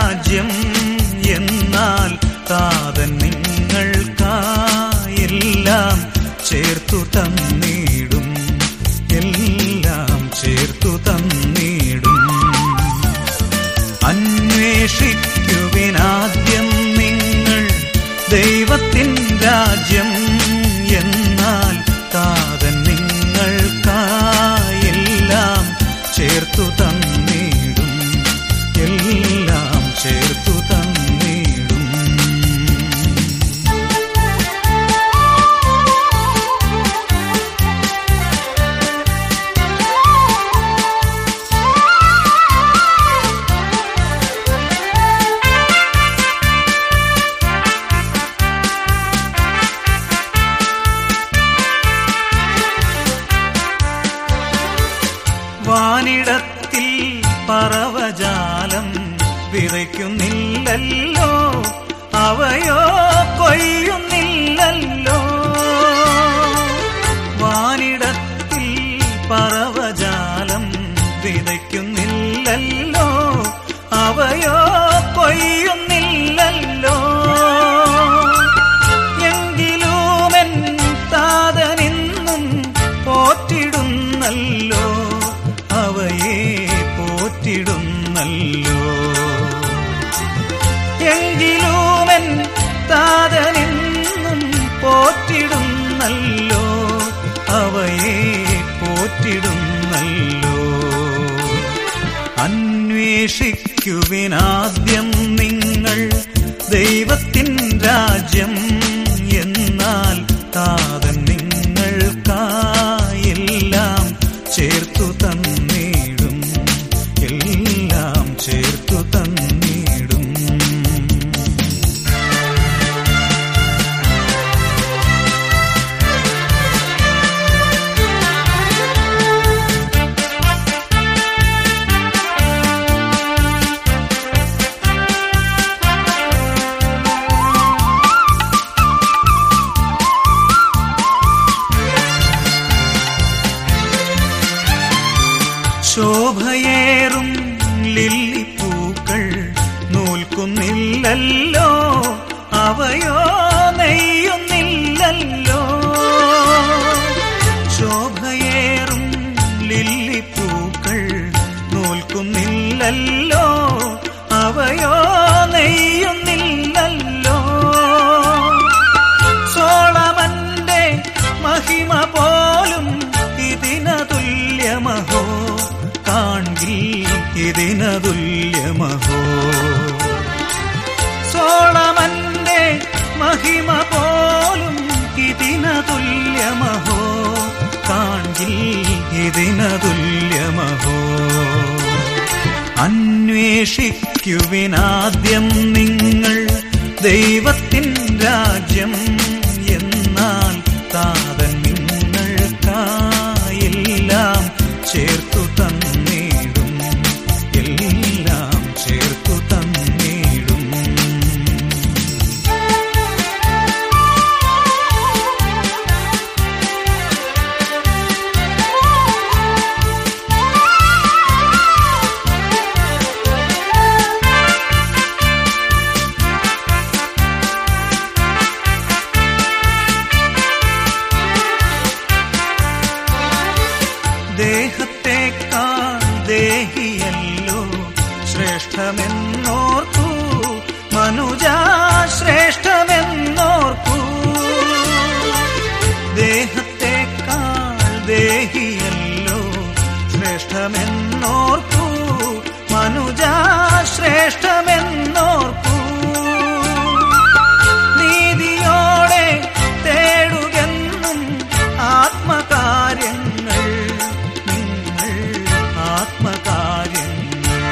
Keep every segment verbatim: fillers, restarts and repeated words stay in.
രാജ്യം എന്നാൽ താതൻ നിങ്ങൾക്കായെല്ലാം ചേർത്തു തന്നിടും, എല്ലാം ചേർത്തു തന്നിടും. അന്വേഷിക്കുവിനാദ്യം നിങ്ങൾ ദൈവത്തിൻ രാജ്യം എന്നാൽ താതൻ നിങ്ങൾക്കായെല്ലാം ചേർത്തു തന്നിടും, എല്ലാം ചേർത്തു തന്നിടും. വാനിടത്തിൽ പറവജാലം വിതയ്ക്കുന്നില്ലല്ലോ, അവയോ കൊയ്യുന്നില്ലല്ലോ. വാനിടത്തിൽ പറവജാലം വിതയ്ക്കുന്നില്ലല്ലോ, അവയോ കൊയ്യുന്നില്ലല്ലോ. എങ്കിലുമെൻ താതനിന്നും പോറ്റിടുന്നല്ലോ, അവയെ പോറ്റിടുന്നല്ലോ. എങ്കിലുമെൻ താതനിന്നും പോറ്റിടുന്നല്ലോ, അവയെ പോറ്റിടുന്നല്ലോ. അന്വേഷിക്കുവിനാദ്യം നിങ്ങൾ ദൈവത്തിൻ രാജ്യം എന്നാൽ താതൻ നിങ്ങൾക്കായെല്ലാം ചേർത്തു തന്നിടും, എല്ലാം ചേർത്തു തന്നിടും. ശോഭയേറും ലില്ലിപ്പൂക്കൾ നൂൽക്കുന്നില്ലല്ലോ, അവയോ നെയ്യുന്നില്ലല്ലോ. ശോഭയേറും ലില്ലിപ്പൂക്കൾ നൂൽക്കുന്നില്ലല്ലോ, അവയോ നെയ്യുന്നില്ലല്ലോ. സോളമന്റെ മഹിമ പോലും ഇതിനതുല്യമഹോ, കാൺകിൽ ഇതിനതുല്യമഹോ. സോളമന്റെ മഹിമ പോലും ഇതിനതുല്യമഹോ, കാൺകിൽ ഇതിനതുല്യമഹോ. അന്വേഷിക്കുവിനാദ്യം നിങ്ങൾ ദൈവത്തിൻ രാജ്യം എന്നാൽ താതൻ നിങ്ങൾക്കായെല്ലാം ചേർത്തു തന്നിടും, എല്ലാം ചേർത്തു തന്നിടും. ദേഹത്തേക്കാൾ ദേഹിയല്ലോ ശ്രേഷ്ഠമെന്നോർക്കൂ, മനുജാ ശ്രേഷ്ഠമെന്നോർക്കൂ. ദേഹത്തേക്കാൾ ദേഹിയല്ലോ ശ്രേഷ്ഠമെന്നോർക്കൂ, മനുജാ ശ്രേഷ്ഠമെന്നോർക്കൂ. നീതിയോടെ തേടുകെന്നും ആത്മകാര്യങ്ങൾ, ആത്മകാര്യങ്ങൾ.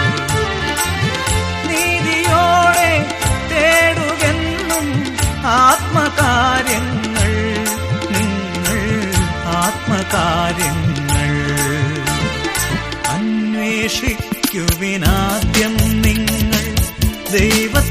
നീതിയോടെ തേടുകെന്നും ആത്മകാര്യങ്ങൾ, നിങ്ങൾ ആത്മകാര്യങ്ങൾ. അന്വേഷിക്കുവിനാദ്യം നിങ്ങൾ ദൈവ